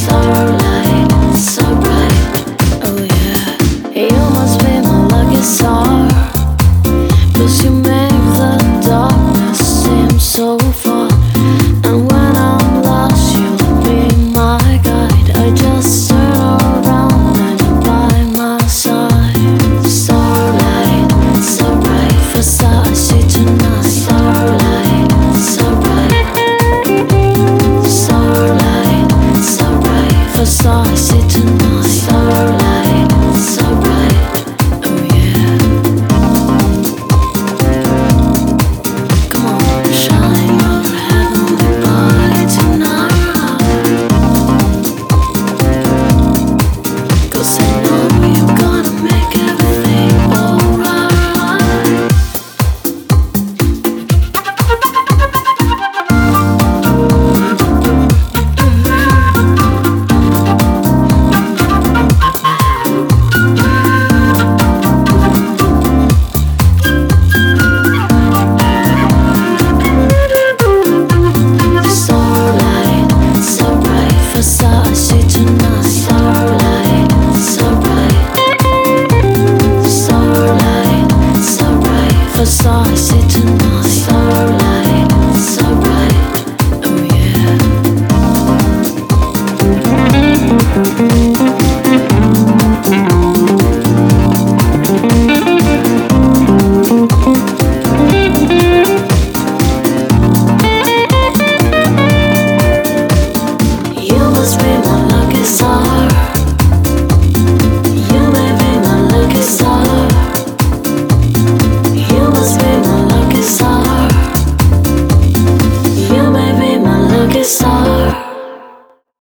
Starlight, so bright. Oh yeah, you must be my lucky star, 'cause you make the darkness seem so far. And when I'm lost, you'll be my guide. I just turn around and you're by my side. Starlight, so bright. First I see tonight. Starlight, so bright. Starlight, so bright. First I see tonight.